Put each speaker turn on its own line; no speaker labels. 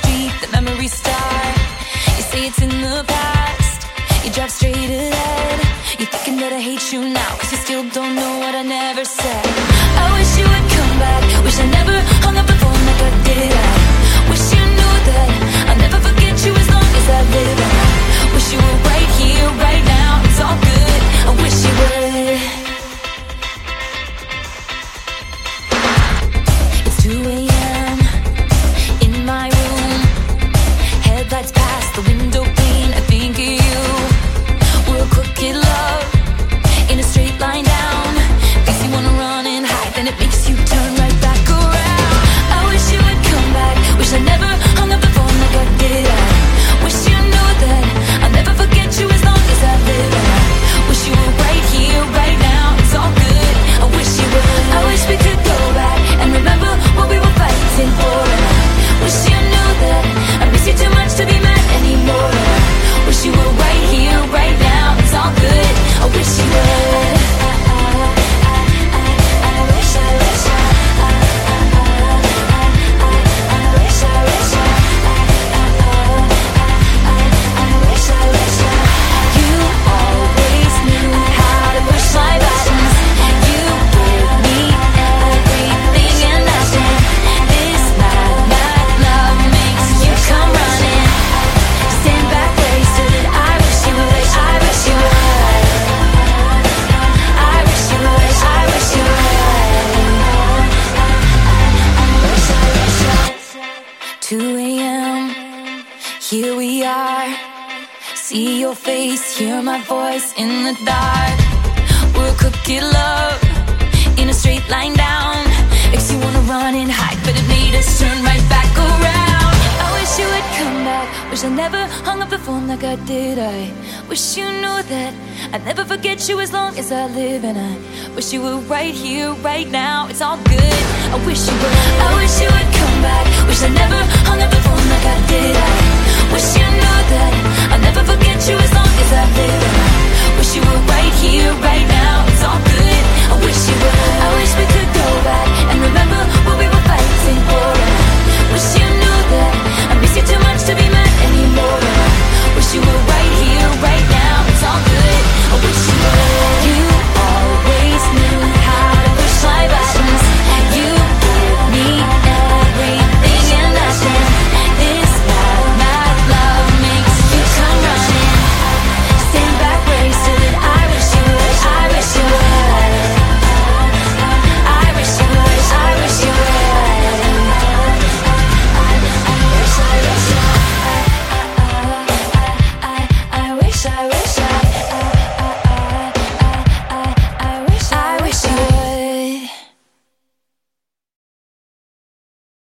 street that memories start. You say it's in the past, you drive straight ahead. You're thinking that I hate you now, cause you still don't know what I never said. I wish you would come back, wish I never hung up the phone like I did. I wish you knew that I'll never forget you as long as I live. And I wish you were right here, right now, it's all good, I wish you would. It's 2 a.m. in my room, headlights past the window pane. I think of you, we're crooked love in a straight line down. Makes you wanna run and hide, then it makes you turn right back around. I wish you would come back, wish I never hung up the phone like I did. I wish you knew that I'll never forget you as long as I live. And I wish you were right here, right now, it's all good, I wish you would. I wish we could go back and remember what we were fighting for. And I wish you knew that I miss you too much to be mad anymore. And I wish you were right here, right now, it's all good, I wish you would. Here we are, see your face, hear my voice in the dark. We're crooked love in a straight line down. Makes you wanna run and hide, but it made us turn right back around. I wish you would come back, wish I never hung up the phone like I did. I wish you knew that I'd never forget you as long as I live. And I wish you were right here, right now, it's all good, I wish you would. I wish you would come back, wish I never hung up the phone